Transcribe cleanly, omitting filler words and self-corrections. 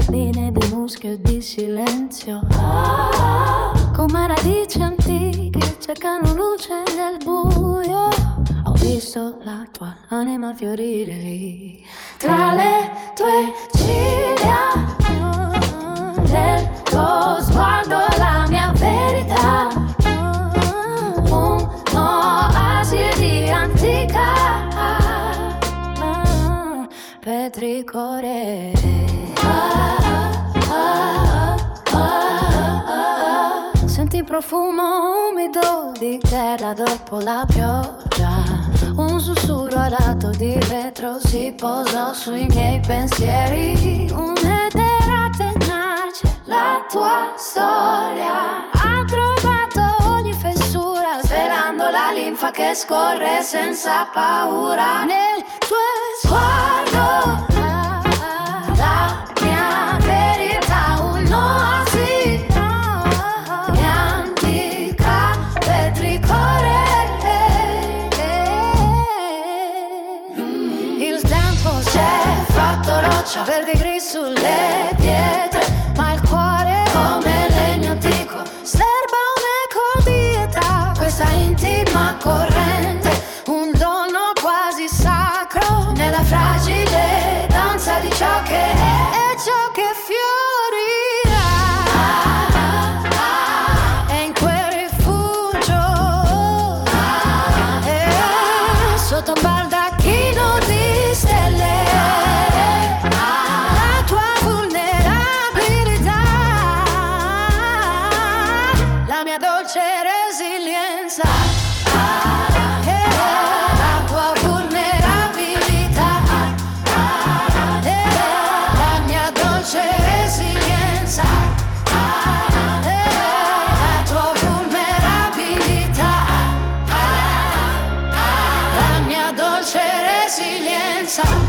linee di muschio e di silenzio, come radici antiche cercano luce nel buio. Ho visto la tua anima fiorire lì tra le tue ciglia, nel tuo sguardo la mia verità, un oasi di antica petricore. Senti il profumo umido di terra dopo la pioggia, un sussurro alato di vetro si posa sui miei pensieri, un'etera tenace, la tua storia ha trovato ogni fessura, svelando la linfa che scorre senza paura nel tuo sguardo. La mia verità, un'oasi di antica petricore. Il tempo si è fatto roccia, verde e gris sulle pietre, ma il cuore come legno antico serba un'eco di età. Questa intima corrente, un dono quasi sacro nella fragile danza di ciò che è e ciò che fiorirà. E in quel rifugio, sotto un baldacchino di stelle, la tua vulnerabilità, la mia dolce resilienza. La tua vulnerabilità, la mia dolce resilienza, la tua vulnerabilità, la mia dolce resilienza.